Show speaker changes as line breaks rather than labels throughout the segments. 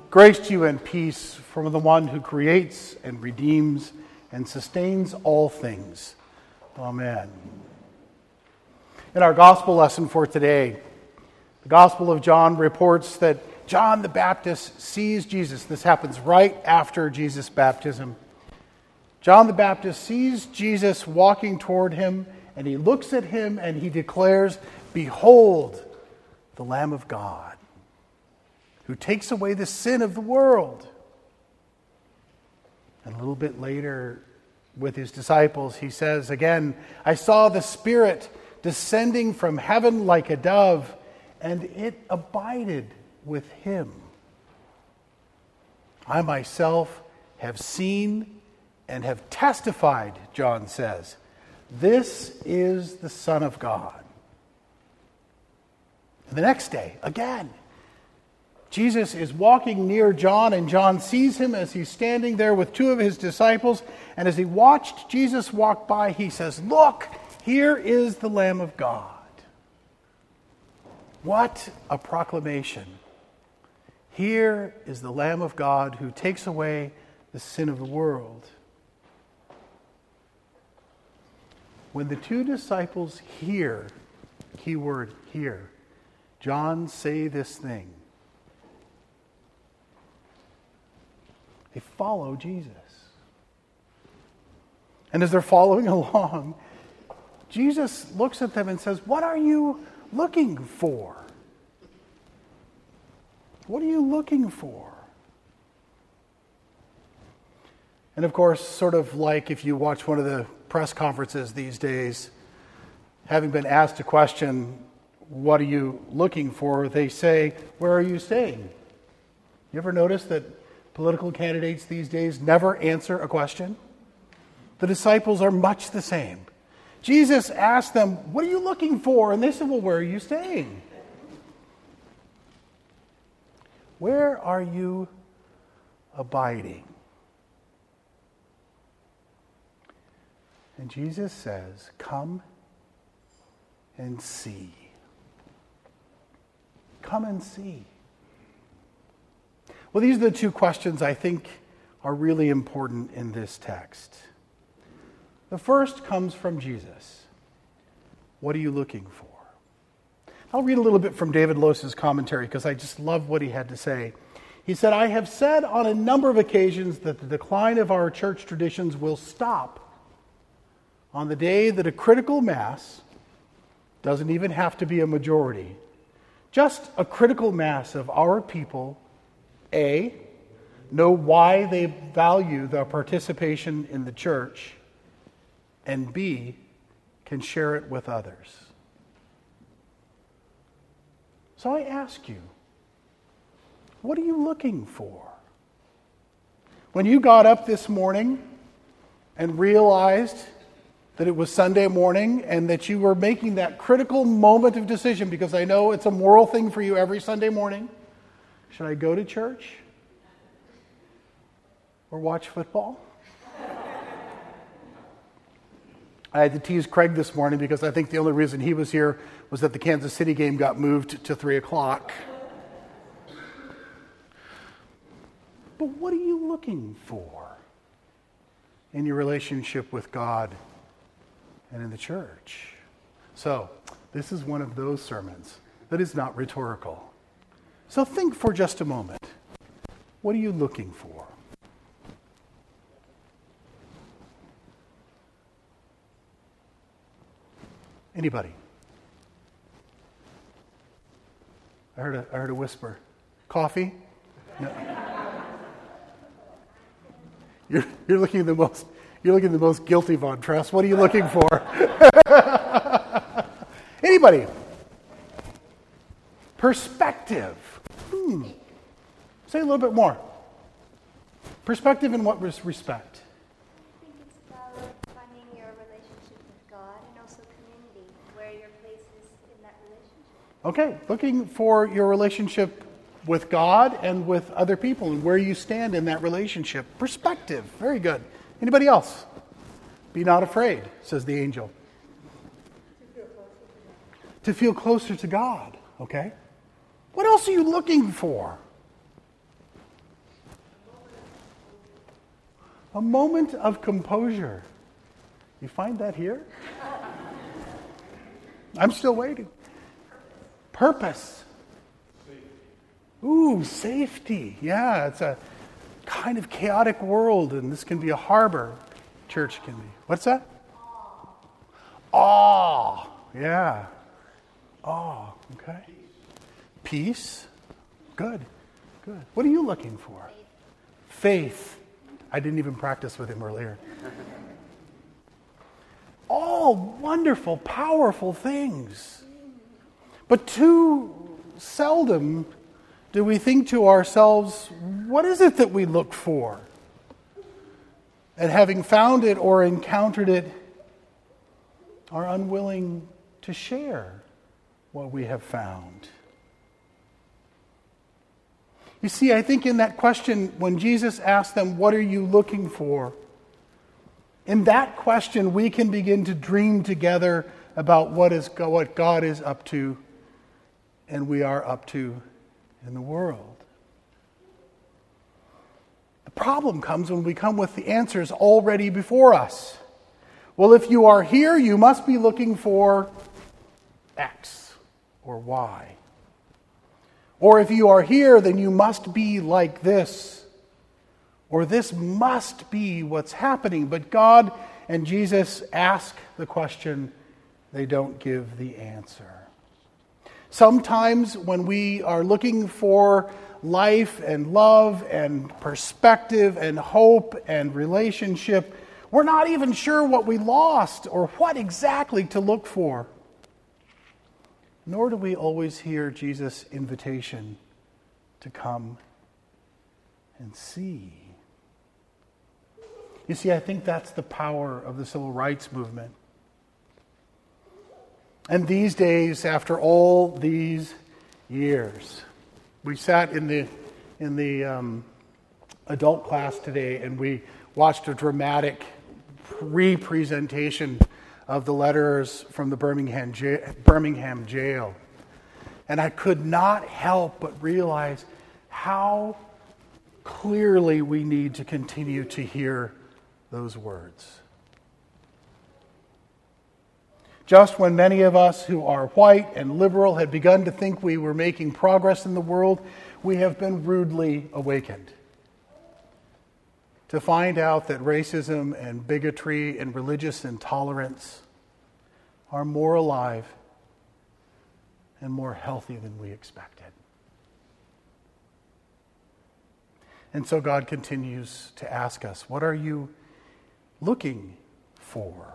Grace to you and peace from the one who creates and redeems and sustains all things. Amen. In our gospel lesson for today, the Gospel of John reports that John the Baptist sees Jesus. This happens right after Jesus' baptism. John the Baptist sees Jesus walking toward him, and he looks at him and he declares, "Behold, the Lamb of God, who takes away the sin of the world." And a little bit later, with his disciples, he says again, "I saw the Spirit descending from heaven like a dove, and it abided with him. I myself have seen and have testified," John says. "This is the Son of God." And the next day, again, Jesus is walking near John, and John sees him as he's standing there with two of his disciples. And as he watched Jesus walk by, he says, "Look, here is the Lamb of God." What a proclamation. Here is the Lamb of God who takes away the sin of the world. When the two disciples hear, keyword hear, John say this thing, they follow Jesus. And as they're following along, Jesus looks at them and says, "What are you looking for? What are you looking for?" And of course, sort of like if you watch one of the press conferences these days, having been asked a question, "What are you looking for?" they say, "Where are you staying?" You ever notice that political candidates these days never answer a question? The disciples are much the same. Jesus asked them, "What are you looking for?" And they said, "Well, where are you staying?" Where are you abiding? And Jesus says, "Come and see." Come and see. Well, these are the two questions I think are really important in this text. The first comes from Jesus. What are you looking for? I'll read a little bit from David Lose's commentary because I just love what he had to say. He said, "I have said on a number of occasions that the decline of our church traditions will stop on the day that a critical mass, doesn't even have to be a majority, just a critical mass of our people, A, know why they value their participation in the church, and B, can share it with others." So I ask you, what are you looking for? When you got up this morning and realized that it was Sunday morning and that you were making that critical moment of decision, because I know it's a moral thing for you every Sunday morning, should I go to church or watch football? I had to tease Craig this morning because I think the only reason he was here was that the Kansas City game got moved to 3 o'clock. But what are you looking for in your relationship with God and in the church? So, this is one of those sermons that is not rhetorical. So think for just a moment. What are you looking for? Anybody? I heard a whisper. Coffee? No. You're looking the most guilty, Von Tress. What are you looking for? Anybody? Perspective. Say a little bit more. Perspective in what respect?
I think it's about finding your relationship with God and also community, where your place is in that relationship.
Okay, looking for your relationship with God and with other people and where you stand in that relationship. Perspective. Very good. Anybody else? Be not afraid, says the angel. To feel closer to God. Okay. What else are you looking for? A moment of composure. You find that here? I'm still waiting. Purpose. Ooh, safety. Yeah, it's a kind of chaotic world, and this can be a harbor. Church can be. What's that? Awe. Yeah. Awe. Okay. Peace. Good. Good. What are you looking for? Faith. I didn't even practice with him earlier. All wonderful, powerful things. But too seldom do we think to ourselves, what is it that we look for? And having found it or encountered it, are unwilling to share what we have found. You see, I think in that question, when Jesus asked them, what are you looking for? In that question, we can begin to dream together about what God is up to and we are up to in the world. The problem comes when we come with the answers already before us. Well, if you are here, you must be looking for X or Y. Or if you are here, then you must be like this. Or this must be what's happening. But God and Jesus ask the question, they don't give the answer. Sometimes when we are looking for life and love and perspective and hope and relationship, we're not even sure what we lost or what exactly to look for. Nor do we always hear Jesus' invitation to come and see. You see, I think that's the power of the civil rights movement. And these days, after all these years, we sat in the adult class today and we watched a dramatic representation of the letters from the Birmingham jail. And I could not help but realize how clearly we need to continue to hear those words. Just when many of us who are white and liberal had begun to think we were making progress in the world, we have been rudely awakened to find out that racism and bigotry and religious intolerance are more alive and more healthy than we expected. And so God continues to ask us, what are you looking for?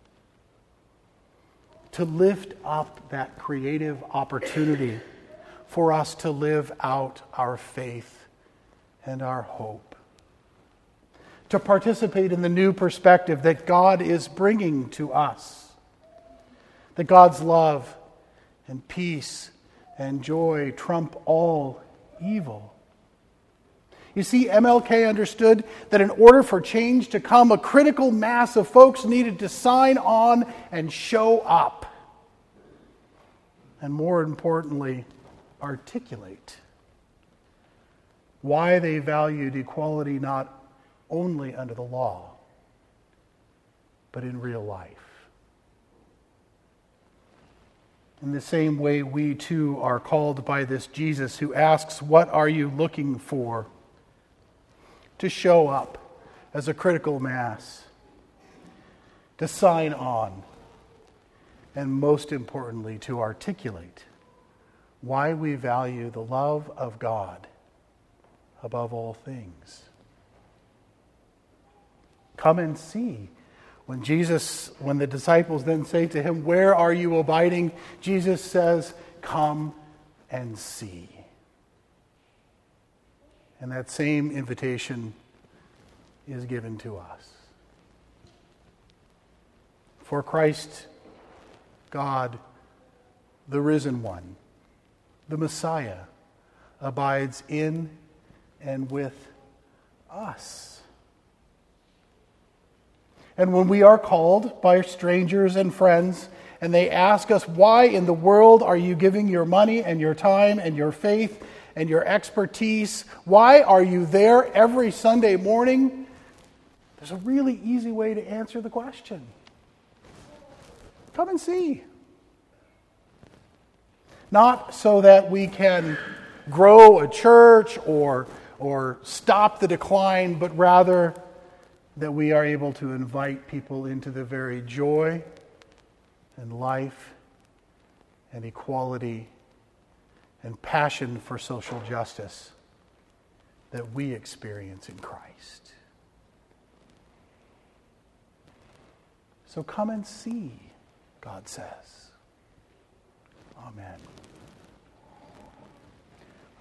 To lift up that creative opportunity for us to live out our faith and our hope. To participate in the new perspective that God is bringing to us. That God's love and peace and joy trump all evil. You see, MLK understood that in order for change to come, a critical mass of folks needed to sign on and show up. And more importantly, articulate why they valued equality not only under the law, but in real life. In the same way, we too are called by this Jesus who asks, what are you looking for? To show up as a critical mass, to sign on, and most importantly, to articulate why we value the love of God above all things. Come and see. When the disciples then say to him, where are you abiding? Jesus says, come and see. And that same invitation is given to us. For Christ, God, the risen one, the Messiah, abides in and with us. And when we are called by strangers and friends, and they ask us, why in the world are you giving your money and your time and your faith and your expertise? Why are you there every Sunday morning? There's a really easy way to answer the question. Come and see. Not so that we can grow a church or stop the decline, but rather that we are able to invite people into the very joy and life and equality and passion for social justice that we experience in Christ. So come and see, God says. Amen.